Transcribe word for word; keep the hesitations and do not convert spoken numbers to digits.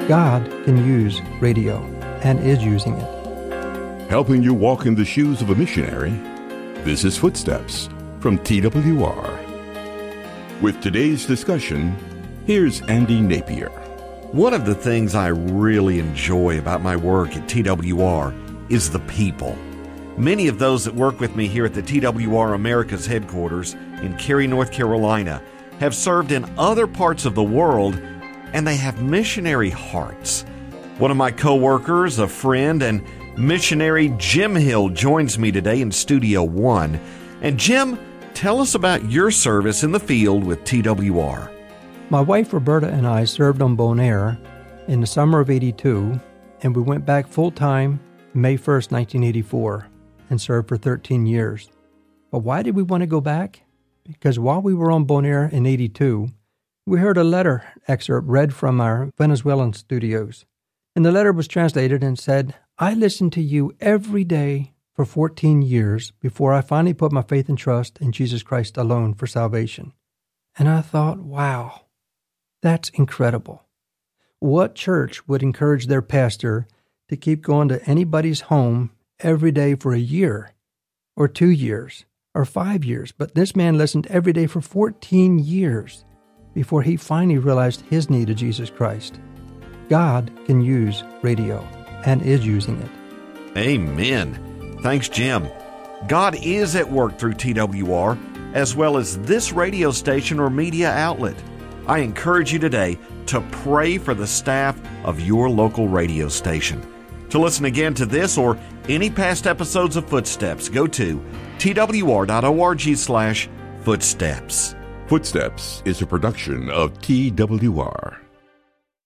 God can use radio and is using it. Helping you walk in the shoes of a missionary, this is Footsteps from T W R. With today's discussion, here's Andy Napier. One of the things I really enjoy about my work at T W R is the people. Many of those that work with me here at the T W R America's headquarters in Cary, North Carolina, have served in other parts of the world, and they have missionary hearts. One of my co-workers, a friend, and missionary Jim Hill joins me today in Studio One. And Jim, tell us about your service in the field with T W R. My wife Roberta and I served on Bonaire in the summer of eighty-two, and we went back full-time May first, nineteen eighty-four, and served for thirteen years. But why did we want to go back? Because while we were on Bonaire in eighty-two, we heard a letter excerpt read from our Venezuelan studios. And the letter was translated and said, "I listened to you every day for fourteen years before I finally put my faith and trust in Jesus Christ alone for salvation." And I thought, wow, that's incredible. What church would encourage their pastor to keep going to anybody's home every day for a year or two years or five years? But this man listened every day for fourteen years before he finally realized his need of Jesus Christ. God can use radio and is using it. Amen. Thanks, Jim. God is at work through T W R, as well as this radio station or media outlet. I encourage you today to pray for the staff of your local radio station. To listen again to this or any past episodes of Footsteps, go to twr.org slash footsteps. Footsteps is a production of T W R.